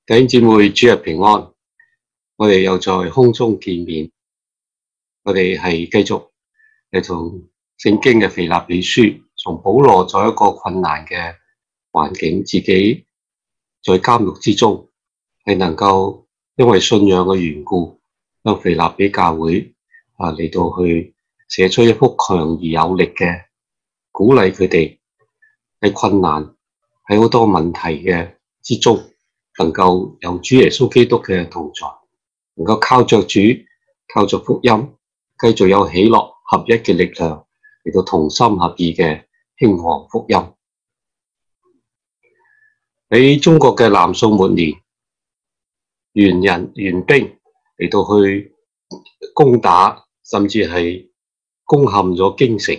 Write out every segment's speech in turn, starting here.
弟兄姊妹，主日平安！我哋又在空中見面，我哋係繼續嚟從聖經嘅腓立比書，從保羅在一個困難嘅環境，自己在監獄之中，係能夠因為信仰嘅緣故，向腓立比教會嚟到去寫出一幅強而有力嘅鼓勵佢哋喺困難喺好多問題嘅之中，能夠有主耶穌基督嘅同在，能夠靠着主，靠着福音，繼續有喜樂合一嘅力量嚟到同心合意嘅興旺福音。喺中國嘅南宋末年，元兵嚟到去攻打，甚至係攻陷咗京城，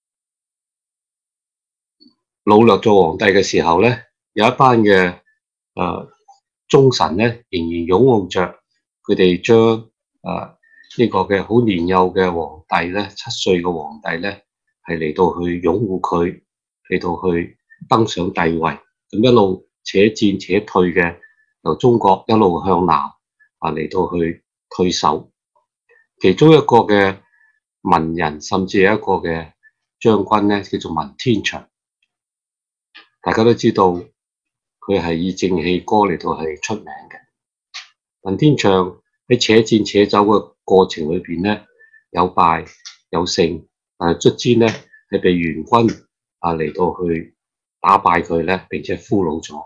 擄掠咗皇帝嘅時候咧，有一班嘅忠臣咧，仍然擁護着佢哋將呢個嘅好年幼嘅皇帝咧，7歲嘅皇帝咧，係嚟到去擁護佢，嚟到去登上帝位，咁一路且戰且退嘅，由中國一路向南嚟到去退守。其中一個嘅文人，甚至係一個嘅將軍咧，叫做文天祥。大家都知道佢係以正氣歌嚟到係出名嘅。文天祥喺且戰且走嘅過程裏邊咧，有敗有勝，但係卒之咧係被元軍嚟到去打敗佢咧，並且俘虜咗。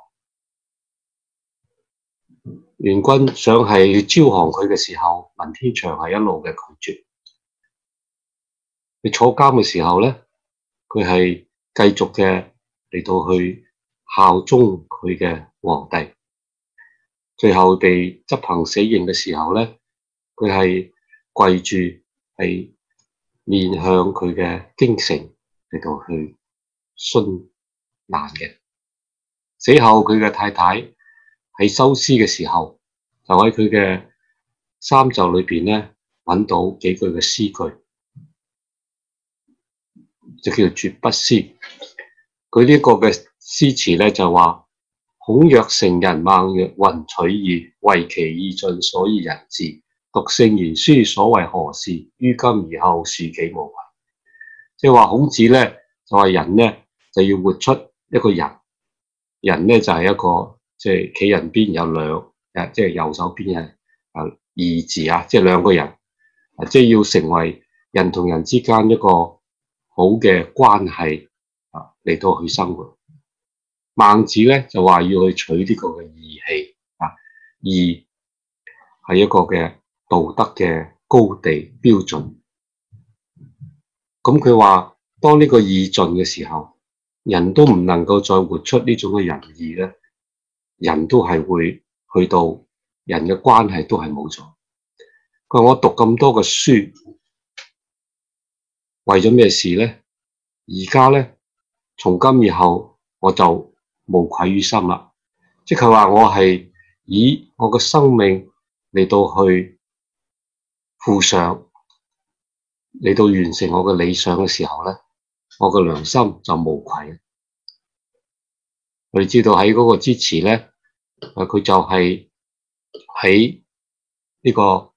元軍想係招降佢嘅時候，文天祥係一路嘅拒絕。佢坐監嘅時候咧，佢係繼續嘅嚟到去效忠佢嘅皇帝。最後被執行死刑嘅時候咧，佢係跪住係面向佢嘅京城嚟到去殉難嘅。死後佢嘅太太喺收屍嘅時候，就喺佢嘅衫袖裏邊咧揾到幾句嘅詩句，就叫做絕筆詩。佢呢個嘅詩詞咧就話：孔曰成人孟曰云取義，為其意盡，所以人治。讀聖賢書，所為何事？於今而後，庶幾無為。即係話孔子咧就話人咧就要活出一個人，人咧就係一個即係企人邊有兩，即係右手邊係義字啊，即係兩個人，即係要成為人同人之間一個好嘅關係嚟到去生活。孟子咧就話要去取呢個嘅義氣義係一個嘅道德嘅高地標準。咁佢話當呢個義盡嘅時候，人都唔能夠再活出呢種嘅仁義咧，人都係會去到人嘅關係都係冇咗。佢話我讀咁多嘅書，為咗咩事咧？而家咧從今以後我就無愧於心啦，即係話我係以我嘅生命嚟到去付上，嚟到完成我嘅理想嘅時候咧，我嘅良心就無愧。我哋知道喺嗰個之前咧，佢就係喺呢個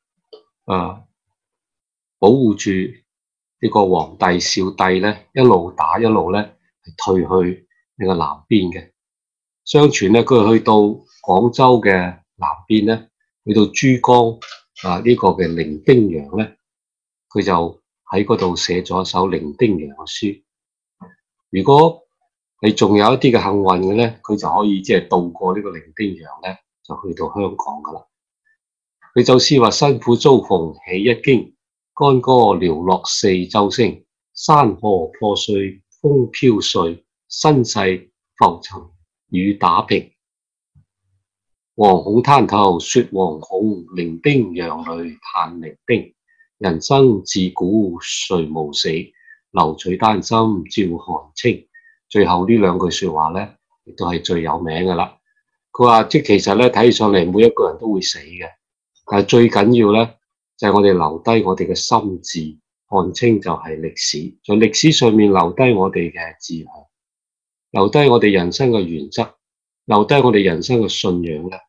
保護住呢個皇帝少帝咧，一路打一路咧係退去呢個南邊嘅。相傳咧，佢去到廣州嘅南邊咧，去到珠江呢個嘅伶仃洋咧，佢就喺嗰度寫咗一首伶仃洋嘅詩。如果你仲有一啲嘅幸運嘅咧，佢就可以即係渡過呢個伶仃洋咧，就去到香港噶啦。佢就詩話：辛苦遭逢起一經，干戈寥落四周星。山河破碎風飄碎，身世浮沉雨打萍。惶恐灘頭說惶恐，伶仃洋裏嘆伶仃。人生自古誰無死，留取丹心照汗青。最後呢兩句說話咧，亦都係最有名噶啦。佢話即其實咧睇起上嚟，每一個人都會死嘅，但係最緊要咧就係我哋留低我哋嘅心志，汗青就係歷史，在歷史上面留低我哋嘅志向，留低我哋人生嘅原則，留低我哋人生嘅信仰咧，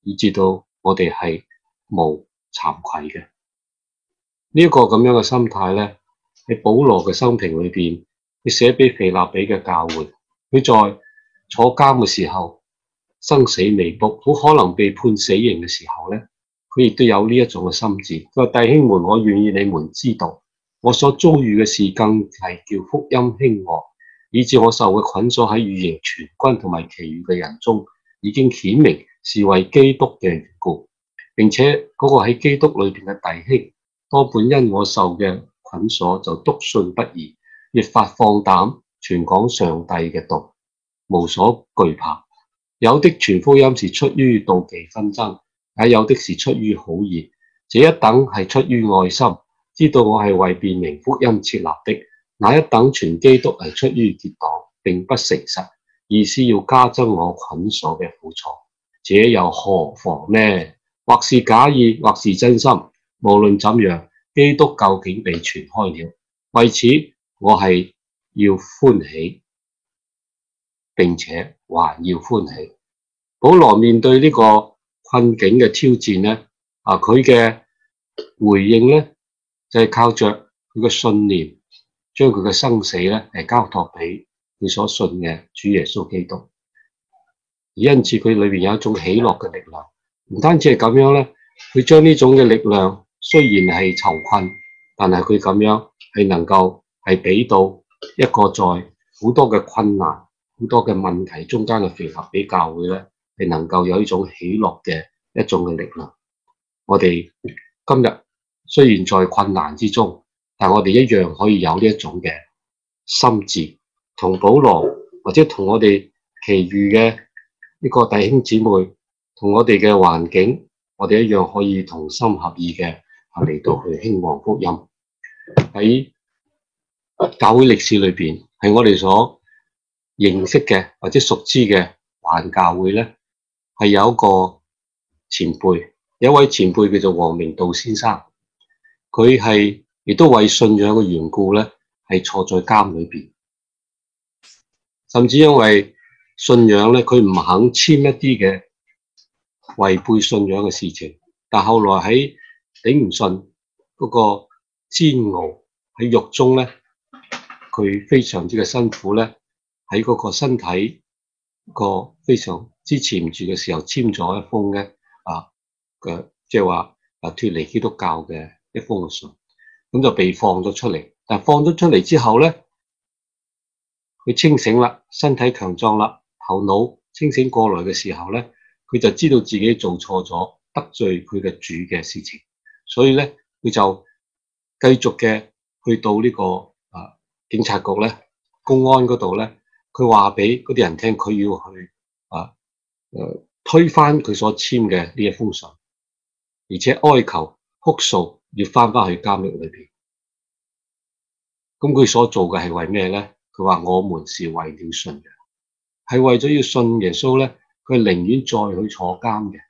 以至到我哋係無慚愧嘅。呢一個咁樣嘅心態咧，喺保羅嘅生平裏邊，佢寫俾腓立比嘅教會，佢在坐監嘅時候，生死未卜，好可能被判死刑嘅時候咧，佢亦都有呢一種嘅心志。佢話：弟兄們，我願意你們知道，我所遭遇嘅事更係叫福音興旺，以致我受嘅捆鎖喺御營全軍同埋其餘嘅人中，已經顯明是為基督嘅緣故。並且嗰個喺基督裏邊嘅弟兄，多半因我受嘅捆鎖就篤信不疑，越發放膽傳講上帝嘅道，無所懼怕。有的傳福音是出於妒忌紛爭，也有的是出於好意。這一等係出於愛心，知道我係為辨明福音設立的；那一等傳基督係出於結黨，並不誠實，意思要加增我捆鎖嘅苦楚。這又何妨呢？或是假意，或是真心，無論怎樣，基督究竟被傳開了。為此，我係要歡喜，並且還要歡喜。保羅面對呢個困境嘅挑戰咧，佢嘅回應咧就係靠着佢嘅信念，將佢嘅生死咧係交託俾佢所信嘅主耶穌基督。而因此佢裏邊有一種喜樂嘅力量。唔單止係咁樣咧，佢將呢種嘅力量雖然係囚困，但係佢咁樣係能夠係俾到一個在好多嘅困難、好多嘅問題中間嘅腓立比教會咧，係能夠有呢種喜樂嘅一種嘅力量。我哋今日雖然在困難之中，但我哋一樣可以有呢一種嘅心志，同保羅或者同我哋其餘嘅呢個弟兄姊妹，同我哋嘅環境，我哋一樣可以同心合意嘅嚟到去興旺福音。喺教會歷史裏邊，係我哋所認識嘅或者熟知嘅華人教會咧，係有一個前輩，有一位前輩叫做王明道先生，佢係亦都為信仰嘅緣故咧，係坐在監裏邊，甚至因為信仰咧，佢唔肯簽一啲嘅違背信仰嘅事情，但後來喺頂唔順嗰個煎熬喺獄中咧，佢非常之嘅辛苦咧，喺嗰個身體個非常支持唔住嘅時候，簽咗一封咧即係話脫離基督教嘅一封嘅信，咁就被放咗出嚟。但放咗出嚟之後咧，佢清醒啦，身體強壯啦，頭腦清醒過來嘅時候咧，佢就知道自己做錯咗得罪佢嘅主嘅事情，所以咧佢就繼續嘅去到呢個警察局咧、公安嗰度咧，佢話俾嗰啲人聽，佢要去推翻佢所簽嘅呢一封信，而且哀求哭訴要翻去監獄裏邊。咁佢所做嘅係為咩咧？佢話我們是為了信仰，係為咗要信耶穌咧，佢寧願再去坐監嘅。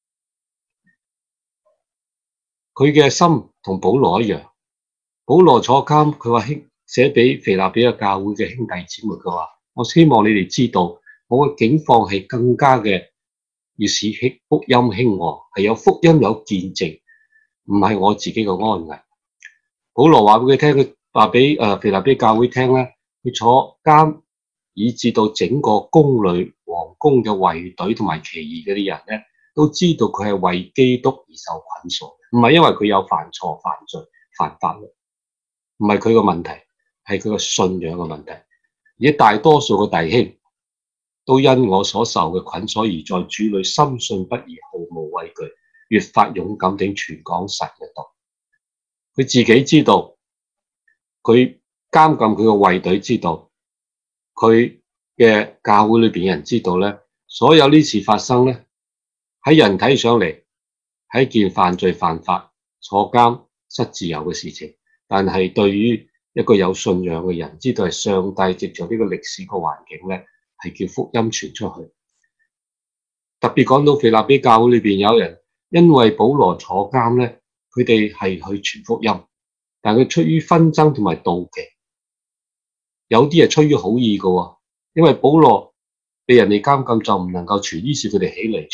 佢嘅心同保羅一樣，保羅坐監，佢話寫俾腓立比嘅教會嘅兄弟姊妹，佢話我希望你哋知道，我嘅境況係更加嘅要使福音興旺，係有福音有見證，唔係我自己嘅安危。保羅話俾佢聽，佢話俾腓立比教會聽咧，佢坐監以至到整個宮裏皇宮嘅衛隊同埋其餘嗰啲人咧，都知道佢係為基督而受捆鎖，唔係因為佢有犯錯、犯罪、犯法律，唔係佢個問題，係佢個信仰嘅問題。而大多數嘅弟兄都因我所受嘅捆鎖而在主裏深信不疑，毫無畏懼，越發勇敢地傳講神嘅道。佢自己知道，佢監禁佢個衛隊知道，佢嘅教會裏邊嘅人知道咧，所有呢事發生咧，喺人睇上嚟係一件犯罪犯法、坐監失自由嘅事情，但係對於一個有信仰嘅人，知道係上帝藉着呢個歷史個環境咧，係叫福音傳出去。特別講到腓立比教會裏邊有人因為保羅坐監咧，佢哋係去傳福音，但佢出於紛爭同埋妒忌，有啲係出於好意嘅，因為保羅被人哋監禁就唔能夠傳，於是佢哋起嚟傳。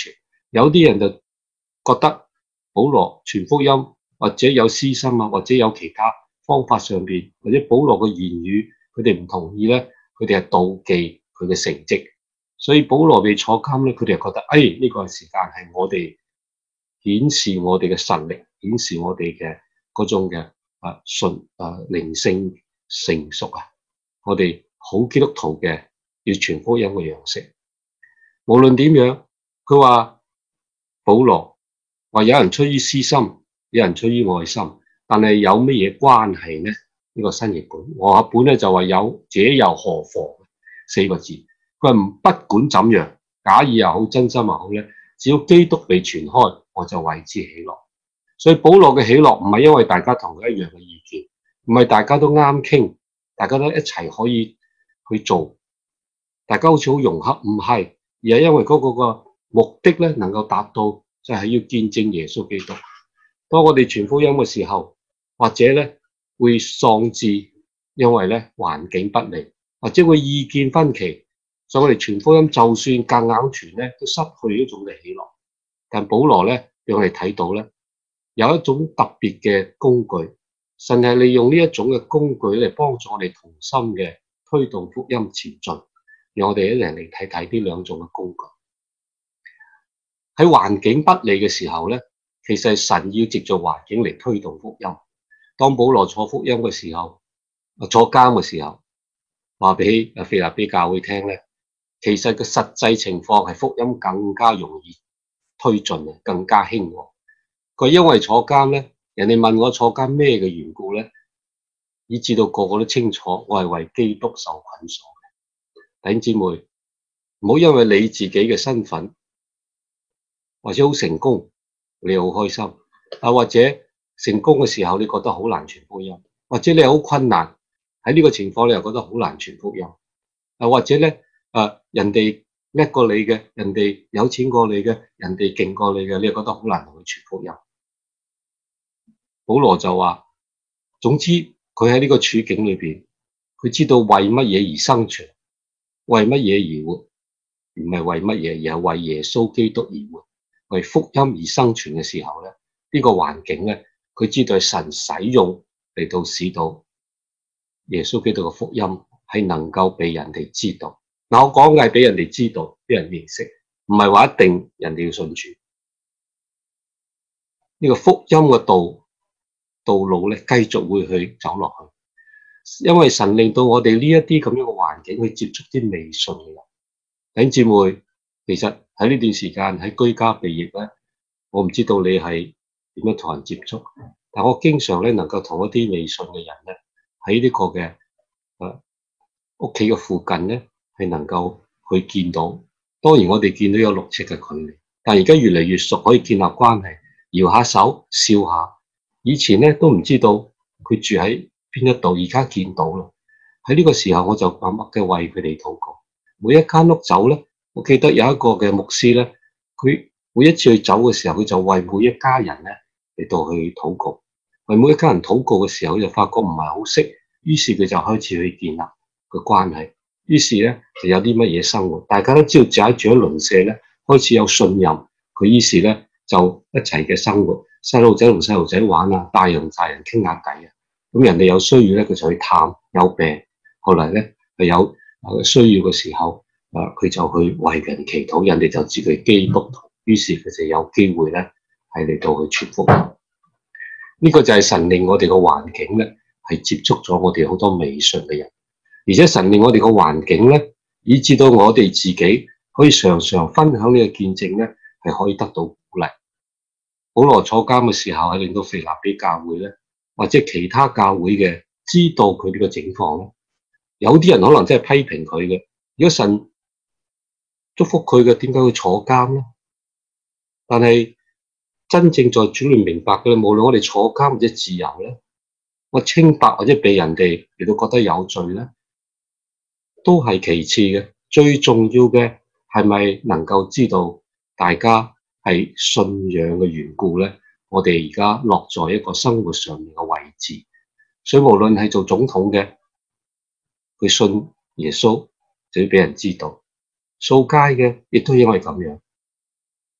有啲人就覺得保羅傳福音或者有私心啊，或者有其他方法上邊，或者保羅嘅言語佢哋唔同意咧，佢哋係妒忌佢嘅成績，所以保羅被坐監咧，佢哋係覺得呢個時間係我哋顯示我哋嘅實力，顯示我哋嘅嗰種嘅靈性成熟啊，我哋好基督徒嘅要傳福音嘅樣式。無論點樣，佢話保羅話有人出於私心，有人出於愛心，但係有乜嘢關係呢？呢個新譯本，和合本咧就話有，這又何妨？4個字，佢話不管怎樣，假意又好，真心又好咧，只要基督被傳開，我就為之喜樂。所以保羅嘅喜樂唔係因為大家同佢一樣嘅意見，唔係大家都啱傾，大家都一齊可以去做，大家好似好融洽，唔係，而係因為嗰個目的咧能夠達到，就係要見證耶穌基督。當我哋傳福音嘅時候，或者咧會喪志，因為咧環境不利，或者會意見分歧，所以我哋傳福音就算夾硬傳咧，都失去一種嘅喜樂。但保羅咧讓我哋睇到咧，有一種特別嘅工具，神係利用呢一種嘅工具嚟幫助我哋同心嘅推動福音前進。讓我哋一齊嚟睇睇呢兩種嘅工具。喺環境不利嘅時候咧，其實係神要藉助環境嚟推動福音。當保羅坐福音嘅時候，坐監嘅時候，話俾腓立比教會聽咧，其實個實際情況係福音更加容易推進啊，更加興旺。佢因為坐監咧，人哋問我坐監咩嘅緣故咧，以至到個個都清楚，我係為基督受捆鎖嘅。弟兄姊妹，唔好因為你自己嘅身份或者好成功，你好開心啊，或者成功嘅時候你覺得好難傳福音，或者你好困難喺呢個情況你又覺得好難傳福音啊，或者咧人哋叻過你嘅，人哋有錢過你嘅，人哋勁過你嘅，你又覺得好難同佢傳福音。保羅就話，總之佢喺呢個處境裏邊，佢知道為乜嘢而生存，為乜嘢而活，唔係為乜嘢，而係為耶穌基督而活，為福音而生存嘅時候咧，呢個環境咧，佢知道係神使用嚟到使到耶穌基督嘅福音係能夠被人哋知道。嗱，我講嘅係俾人哋知道，俾人認識，唔係話一定人哋要信主。呢個福音嘅道路咧，繼續會去走落去，因為神令到我哋呢一啲咁樣嘅環境去接觸啲未信嘅人。弟兄姊妹，其實喺呢段時間喺居家避疫咧，我唔知道你係點樣同人接觸，但我經常咧能夠同一啲未信嘅人咧喺呢個嘅屋企嘅附近咧係能夠去見到。當然我哋見到有6尺嘅距離，但而家越嚟越熟，可以建立關係，搖下手，笑下。以前咧都唔知道佢住喺邊一度，而家見到啦。喺呢個時候我就默默嘅為佢哋禱告。每一間屋走咧，我記得有一個嘅牧師咧，佢每一次去走嘅時候，佢就為每一家人咧嚟到去禱告。為每一家人禱告嘅時候，佢就發覺唔係好識，於是佢就開始去建立個關係。於是咧就有啲乜嘢生活，大家都知道自己住喺鄰舍咧，開始有信任。佢於是咧就一齊嘅生活。細路仔同細路仔玩啊，大人同大人傾下偈啊。咁人哋有需要咧，佢就去探；有病，後嚟咧係有需要嘅時候，佢就去為人祈禱，人哋就知佢基督徒。於是佢就有機會咧係嚟到去傳福音。呢個就係神令我哋個環境咧係接觸咗我哋好多未信嘅人，而且神令我哋個環境咧，以至到我哋自己可以常常分享呢個見證咧，係可以得到鼓勵。保羅坐監嘅時候係令到腓立比教會咧，或者其他教會嘅知道佢呢個情況咧。有啲人可能真係批評佢嘅，如果神祝福佢嘅，點解會坐監咧？但係真正在主裏明白嘅，無論我哋坐監或者自由咧，我清白或者被人哋亦都覺得有罪咧，都係其次嘅。最重要嘅係咪能夠知道大家係信仰嘅緣故咧？我哋而家落在一個生活上面嘅位置，所以無論係做總統嘅，佢信耶穌就要俾人知道；掃街嘅亦都因為咁樣。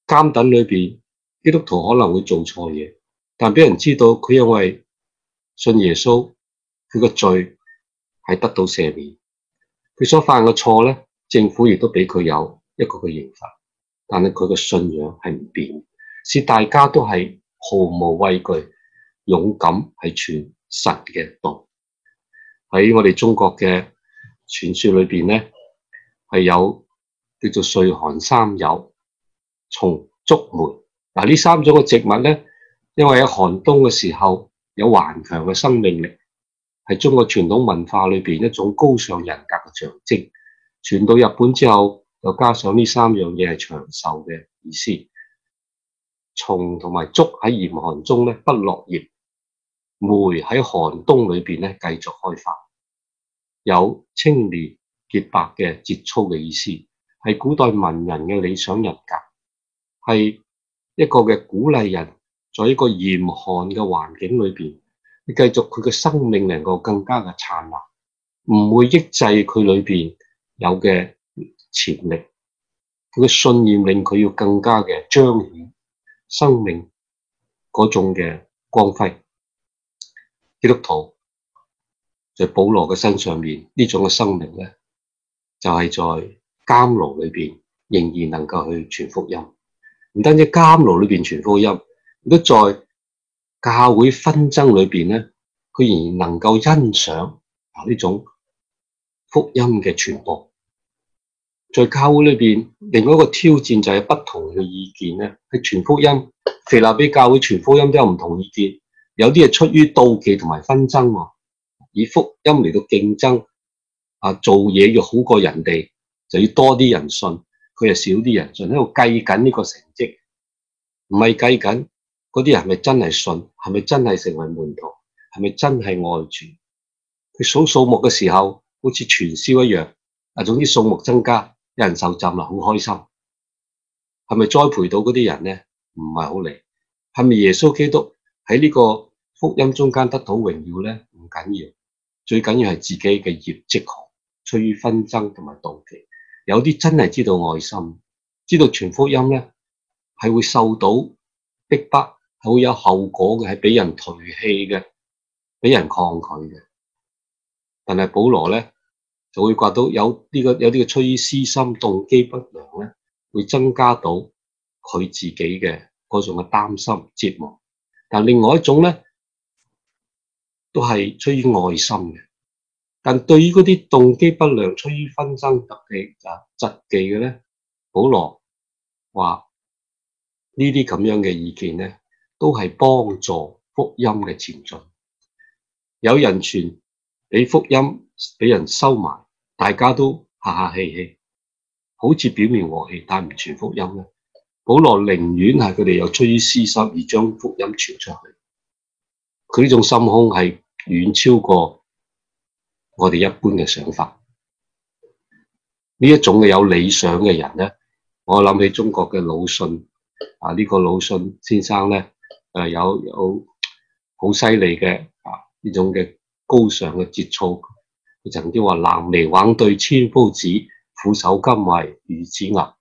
監躉裏邊，基督徒可能會做錯嘢，但俾人知道佢因為信耶穌，佢個罪係得到赦免，佢所犯嘅錯咧，政府亦都俾佢有一個嘅刑罰，但係佢嘅信仰係唔變，使大家都係毫無畏懼，勇敢係傳神嘅道。喺我哋中國嘅傳說裏邊咧，係有叫做歲寒三友、松竹梅。嗱，呢三種嘅植物咧，因為喺寒冬嘅時候有頑強嘅生命力，係中國傳統文化裏邊一種高尚人格嘅象徵。傳到日本之後，又加上呢三樣嘢係長壽嘅意思。松同埋竹喺嚴寒中咧不落葉，梅喺寒冬裏邊咧繼續開花，有清廉潔白嘅節操嘅意思，係古代文人嘅理想人格，係一個嘅鼓勵人，在一個嚴寒嘅環境裏邊，你繼續佢嘅生命能夠更加嘅燦爛，唔會抑制佢裏邊有嘅潛力，佢嘅信念令佢要更加嘅彰顯生命嗰種嘅光輝。基督徒在保羅嘅身上面呢種嘅生命咧，就係在監牢裏邊仍然能夠去傳福音，唔單止監牢裏邊傳福音，亦都在教會紛爭裏邊咧，佢仍然能夠欣賞呢種福音嘅傳播。在教會裏邊，另外一個挑戰就係不同嘅意見咧，係傳福音。腓立比教會傳福音都有唔同意見，有啲係出於妒忌同埋紛爭，以福音嚟到競爭，做嘢要好過人哋，就要多啲人信，佢又少啲人信，喺度計緊呢個成績，唔係計緊嗰啲人係咪真係信，係咪真係成為門徒，係咪真係愛主。佢數目嘅時候，好似傳銷一樣，總之數目增加，有人受浸啦，好開心。係咪栽培到嗰啲人咧？唔係好嚟。係咪耶穌基督喺呢個福音中間得到榮耀咧？唔緊要，最緊要係自己嘅業績好，出於紛爭同埋妒忌。有啲真係知道愛心，知道傳福音咧係會受到逼迫，係會有後果嘅，係俾人唾棄嘅，俾人抗拒嘅。但係保羅咧就會覺到有啲嘅出於私心、動機不良咧，會增加到佢自己嘅嗰種嘅擔心、折磨。但另外一種咧，都係出於愛心嘅。但對於嗰啲動機不良、出於紛爭、嫉忌嘅咧，保羅話呢啲咁樣嘅意見咧，都係幫助福音嘅前進。有人傳，俾福音俾人收埋，大家都客客氣氣，好似表面和氣，但唔傳福音咧。保羅寧願係佢哋有出於私心而將福音傳出去，佢呢種心胸係遠超過我哋一般嘅想法。呢一種嘅有理想嘅人咧，我諗起中國嘅魯迅呢個魯迅先生咧，有好犀利嘅呢種嘅高尚嘅節操。佢曾經話：南嚟橫對千夫指，俯首甘為孺子牛。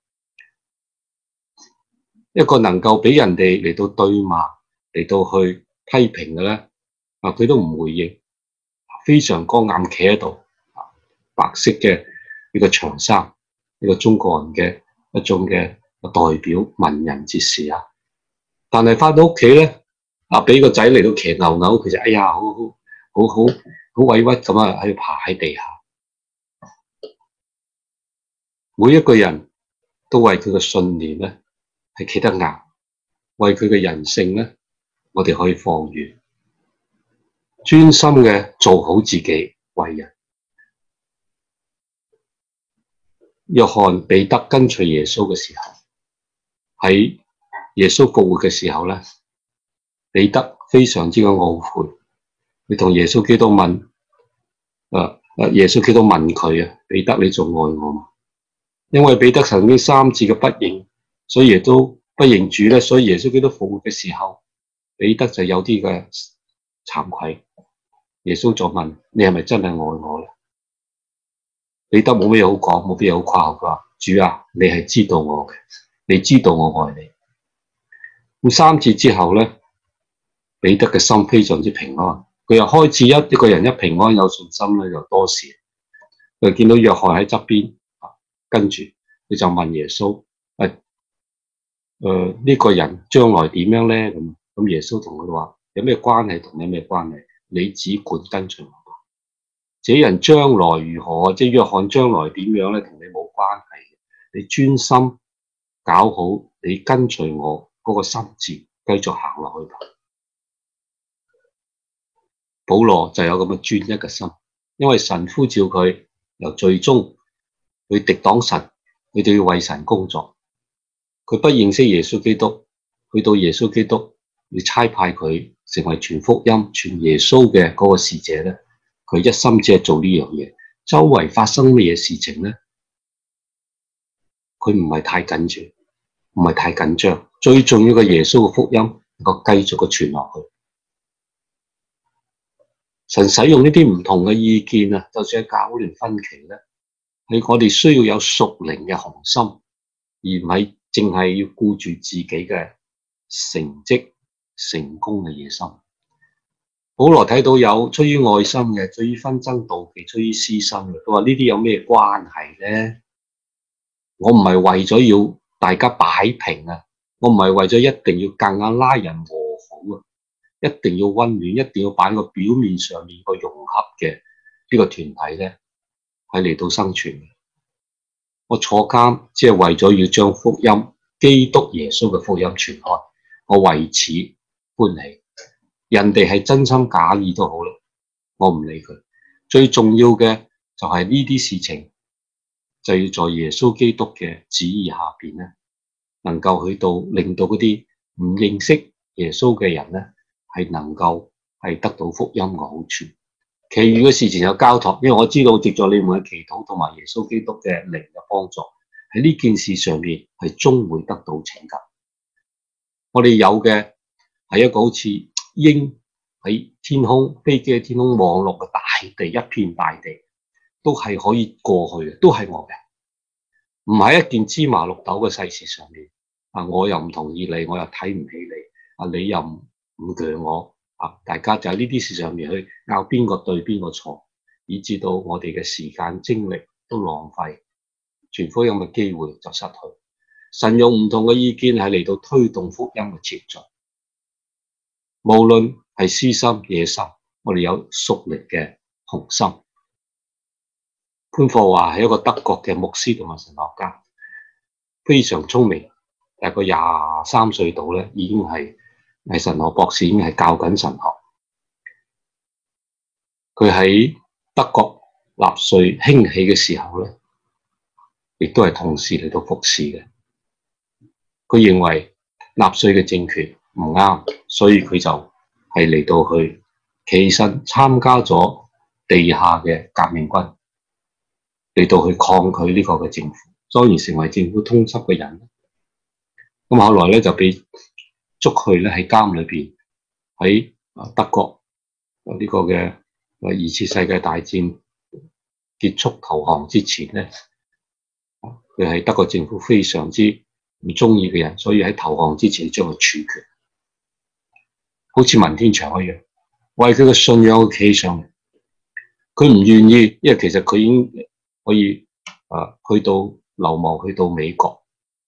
一個能夠俾人哋嚟到對罵、嚟到去批評嘅咧，佢都唔回應，非常剛硬企喺度，白色嘅呢個長衫，呢個中國人嘅一種嘅代表文人哲士啊。但係翻到屋企咧，俾個仔嚟到騎牛牛，佢就哎呀，好委屈咁啊，喺度爬喺地下。每一個人都為佢嘅信念咧係企得硬，為佢嘅人性咧，我哋可以放遠，專心嘅做好自己為人。約翰彼得跟隨耶穌嘅時候，喺耶穌復活嘅時候咧，彼得非常之嘅懊悔。佢同耶穌基督問，耶穌基督問佢啊，彼得，你仲愛我嗎？因為彼得曾經3次嘅不認，所以亦都不認主咧。所以耶穌基督復活嘅時候，彼得就有啲嘅慚愧。耶穌就問：你係咪真係愛我咧？彼得冇咩好講，冇咩好誇口。佢話：主啊，你係知道我嘅，你知道我愛你。 咁3次之後咧，彼得嘅心非常之平安。佢又開始一個人一平安有信心咧，就多事。佢見到約翰喺側邊，跟住佢就問耶穌：呢個人將來點樣咧？咁耶穌同佢話：有咩關係同你咩關係？你只管跟隨我吧。這人將來如何，即係約翰將來點樣咧，同你冇關係。你專心搞好你跟隨我嗰個心志，繼續行落去吧。保羅就有咁嘅專一嘅心，因為神呼召佢由罪中去敵擋神，佢就要為神工作。佢不認識耶穌基督，去到耶穌基督要差派佢成為傳福音、傳耶穌嘅嗰個使者咧，佢一心只係做呢樣嘢。周圍發生乜嘢事情咧，佢唔係太緊張，唔係太緊張。最重要嘅耶穌嘅福音能夠繼續嘅傳落去。神使用呢啲唔同嘅意見啊，就算係教會分歧咧，係我哋需要有屬靈嘅雄心，而唔係淨係要顧住自己嘅成績、成功嘅野心。保羅睇到有出於愛心嘅，出於紛爭妒忌，出於私心嘅，佢話呢啲有咩關係咧？我唔係為咗要大家擺平啊，我唔係為咗一定要夾硬拉人和好啊。一定要溫暖，一定要擺喺個表面上面個融合嘅呢個團體咧，係嚟到生存嘅。我坐監只係為咗要將福音、基督耶穌嘅福音傳開，我為此歡喜。人哋係真心假意都好啦，我唔理佢。最重要嘅就係呢啲事情，就要在耶穌基督嘅旨意下邊咧，能夠去到令到嗰啲唔認識耶穌嘅人咧，係能夠係得到福音嘅好處，其餘嘅事情有交託，因為我知道藉助你們嘅祈禱同埋耶穌基督嘅靈嘅幫助，喺呢件事上面係終會得到拯救。我哋有嘅係一個好似鷹喺天空，飛機喺天空望落嘅大地，一片大地都係可以過去嘅，都係我嘅，唔係一件芝麻綠豆嘅細事上面。我又唔同意你，我又睇唔起你，你又唔鋸我，大家就喺呢啲事上面去拗邊個對邊個錯，以致到我哋嘅時間精力都浪費，傳福音嘅機會就失去。神用唔同嘅意見係嚟到推動福音嘅前進，無論係私心野心，我哋有屬靈嘅雄心。潘霍華係一個德國嘅牧師同埋神學家，非常聰明，大概23歲度咧，已經係神學博士，已經係教緊神學。佢喺德國納粹興起嘅時候咧，亦都係同時嚟到服侍嘅。佢認為納粹嘅政權唔啱，所以佢就係嚟到去起身參加咗地下嘅革命軍，嚟到去抗拒呢個嘅政府，當然成為政府通緝嘅人。咁後來咧就被捉去咧喺監裏邊，喺德國呢個嘅2次世界大戰結束投降之前咧，佢係德國政府非常之唔中意嘅人，所以喺投降之前將佢處決，好似文天祥一樣，為佢嘅信仰企上嚟。佢唔願意，因為其實佢已經可以去到流亡，去到美國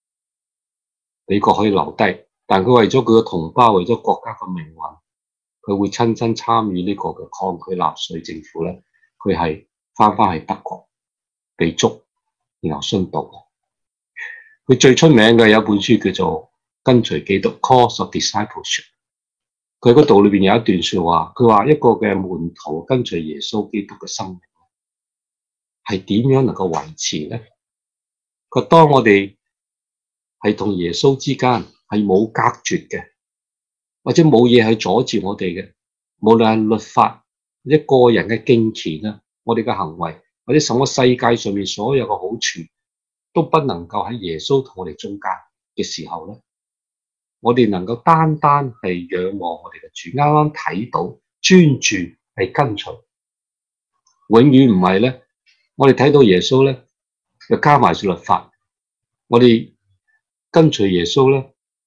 可以留低，但佢為咗佢嘅同胞，為咗國家嘅命運，佢會親身參與呢個嘅抗拒納粹政府咧。佢係翻去德國被捉，然後殉道。佢最出名嘅有一本書叫做《跟隨基督 Course of Discipleship》。佢嗰度裏邊有一段說話，佢話一個嘅門徒跟隨耶穌基督嘅生命係點樣能夠維持咧？佢當我哋係同耶穌之間係冇隔絕嘅，或者冇嘢去阻住我哋嘅，無論係律法或者個人嘅敬虔啊，我哋嘅行為或者什麼世界上面所有嘅好處，都不能夠喺耶穌同我哋中間嘅時候咧，我哋能夠單單係仰望我哋嘅主，啱啱睇到專注係跟隨，永遠唔係咧。我哋睇到耶穌咧，就加埋住律法，我哋跟隨耶穌咧，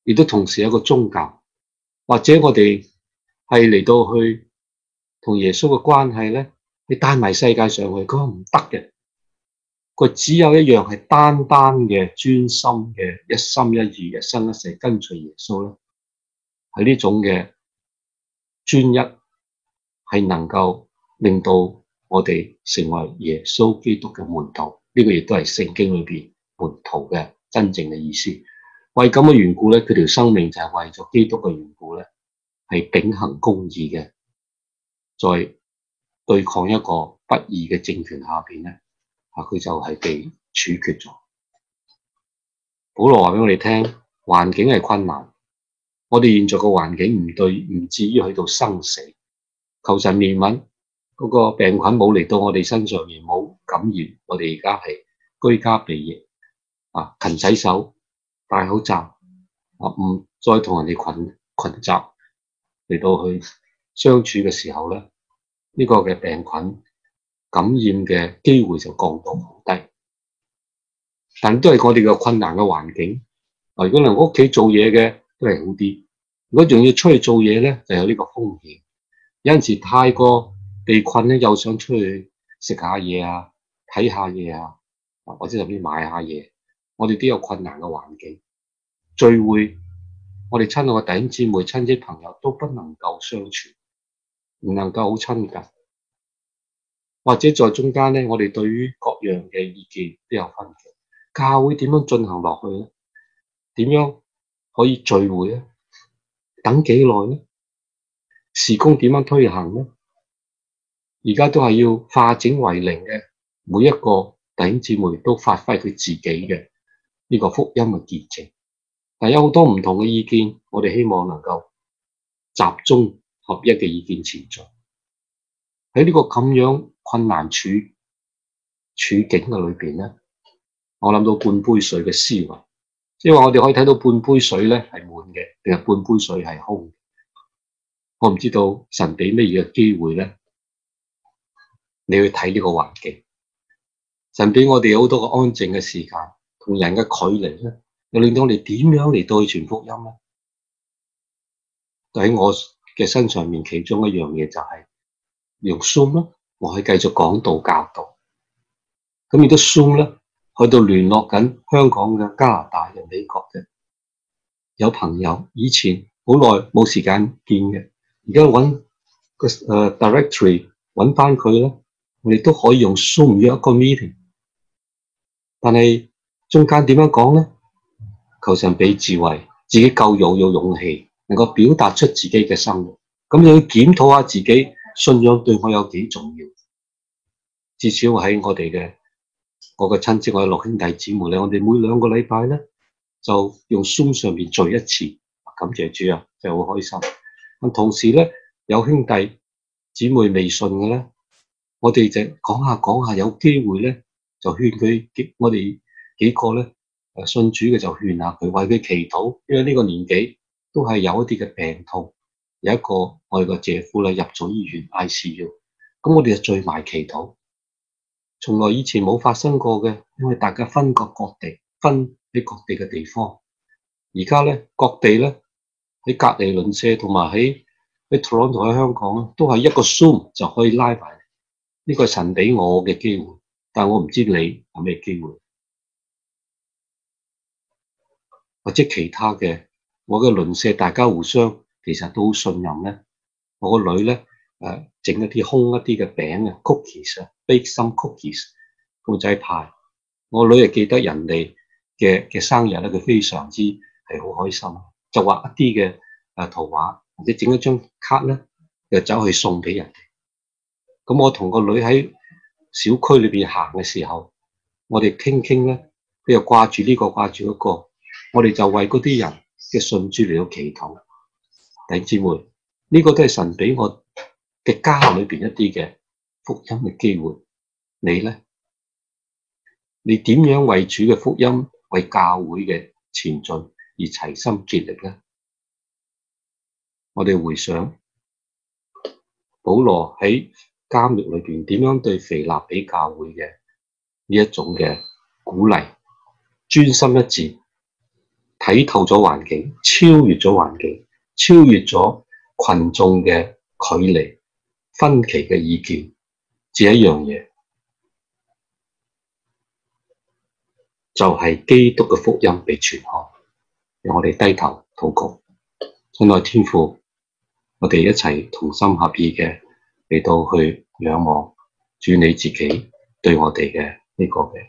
亦都同時有一個宗教，或者我哋係嚟到去同耶穌嘅關係咧，你帶埋世界上去，佢話唔得嘅。佢只有一樣係單單嘅專心嘅一心一意、一生一世跟隨耶穌咧，係呢種嘅專一係能夠令到我哋成為耶穌基督嘅門徒。呢個亦都係聖經裏邊門徒嘅真正嘅意思。為咁嘅緣故咧，佢條生命就係為咗基督嘅緣故咧，係秉行公義嘅，在對抗一個不義嘅政權下邊咧。佢就係被處決咗。保羅話俾我哋聽，環境係困難，我哋現在個環境唔至於去到生死。求神憐憫嗰個病菌冇嚟到我哋身上面，冇感染。我哋而家係居家避疫，勤洗手，戴口罩，唔再同人哋群集嚟到去相處嘅時候咧，呢個嘅病菌感染嘅機會就降到好低，但都係我哋嘅困難嘅環境。如果能屋企做嘢嘅都係好啲，如果仲要出去做嘢咧，就有呢個風險。有陣時太過被困咧，又想出去食下嘢啊，睇下嘢啊，或者甚至買下嘢，我哋都有困難嘅環境。聚會，我哋親愛嘅弟兄姊妹、親戚朋友都不能夠相處，唔能夠好親近。或者在中間咧，我哋對於各樣嘅意見都有分歧。教會點樣進行落去咧？點樣可以聚會咧？等幾耐咧？事工點樣推行咧？而家都係要化整為零嘅，每一個弟兄姊妹都發揮佢自己嘅呢個福音嘅見證。但有好多唔同嘅意見，我哋希望能夠集中合一嘅意見前進。喺呢個咁樣困難處境嘅裏邊咧，我諗到半杯水嘅思維，即係話我哋可以睇到半杯水咧係滿嘅，定係半杯水係空嘅。我唔知道神俾咩嘢嘅機會咧，你去睇呢個環境。神俾我哋好多個安靜嘅時間，同人嘅距離咧，又令到我哋點樣嚟到去傳福音咧？喺我嘅身上面，其中一樣嘢就係用 Zoom 咯，我可以繼續講道教導。咁亦都 Zoom 咧，去到聯絡緊香港嘅、加拿大嘅、美國嘅有朋友，以前好耐冇時間見嘅，而家揾個directory 揾翻佢咧，我哋都可以用 Zoom 約一個 meeting。但係中間點樣講咧？求神俾智慧，自己夠有勇氣，能夠表達出自己嘅生活。咁你要檢討下自己信仰對我有幾重要。至少喺我嘅親戚，我嘅六兄弟姊妹咧，我哋每2個禮拜咧就用 Zoom 上面聚一次。感謝主啊，真係好開心。咁同時咧，有兄弟姊妹未信嘅咧，我哋就講下，有機會咧就勸佢，我哋幾個咧信主嘅就勸下佢，為佢祈禱。因為呢個年紀都係有一啲嘅病痛，有一個我哋個姐夫咧入咗醫院 ICU， 咁我哋就聚埋祈禱。從來以前冇發生過嘅，因為大家分隔各地，分喺各地嘅地方。而家咧各地咧喺隔離鄰舍，同埋喺Toronto 喺香港咧，都係一個 Zoom 就可以拉埋。呢個係神俾我嘅機會，但我唔知你有咩機會，或者其他嘅我嘅鄰舍，大家互相其實都好信任咧。我個女咧整一啲空一啲嘅餅啊 ，cookies 啊 ，bake some cookies，公仔派。我女記得人哋嘅生日咧，佢非常之係好開心，就畫一啲嘅圖畫，或者整一張卡咧，就走去送俾人哋。咁我同個女喺小區裏邊行嘅時候，我哋傾咧，佢又掛住呢個掛住嗰個，我哋就為嗰啲人嘅信主嚟到祈禱。弟兄姊妹，呢個都係神俾我嘅家裏邊一啲嘅福音嘅機會。你咧，你點樣為主嘅福音、為教會嘅前進而齊心竭力咧？我哋回想保羅喺監獄裏邊點樣對腓立比教會嘅呢一種嘅鼓勵，專心一致， 睇透咗環境，超越咗環境，超越咗群眾嘅距離、分歧嘅意見，只一樣嘢，就係基督嘅福音被傳開。讓我哋低頭禱告，親愛天父，我哋一齊同心合意嘅嚟到去仰望主你自己對我哋嘅呢個嘅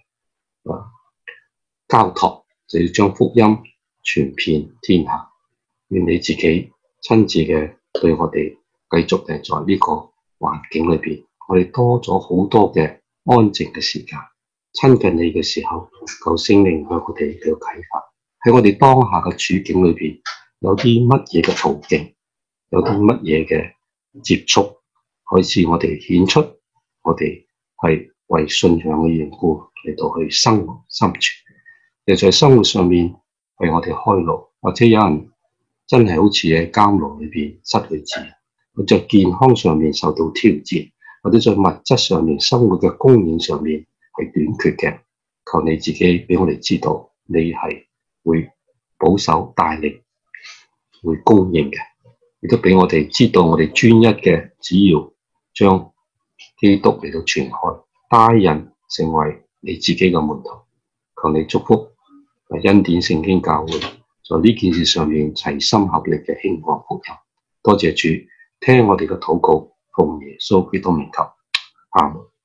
交託，就要將福音傳遍天下。願你自己親自嘅對我哋繼續嘅在呢個環境裏邊，我哋多咗好多嘅安靜嘅時間，親近你嘅時候，求聖靈向我哋嘅啟發。喺我哋當下嘅處境裏邊，有啲乜嘢嘅途徑，有啲乜嘢嘅接觸，可以使我哋顯出我哋係為信仰嘅緣故嚟到去生活生存，又在生活上面為我哋開路。或者有人真係好似喺監牢裏邊失去自由，或者健康上面受到挑戰，或者在物質上面生活嘅供應上面係短缺嘅，求你自己俾我哋知道，你係會保守帶領，會供應嘅，亦都俾我哋知道，我哋專一嘅，只要將基督嚟到傳開，帶人成為你自己嘅門徒。求你祝福恩典聖經教會在呢件事上面齊心合力嘅興旺福音。多謝主，聽我哋嘅禱告，奉耶穌基督名求，阿門。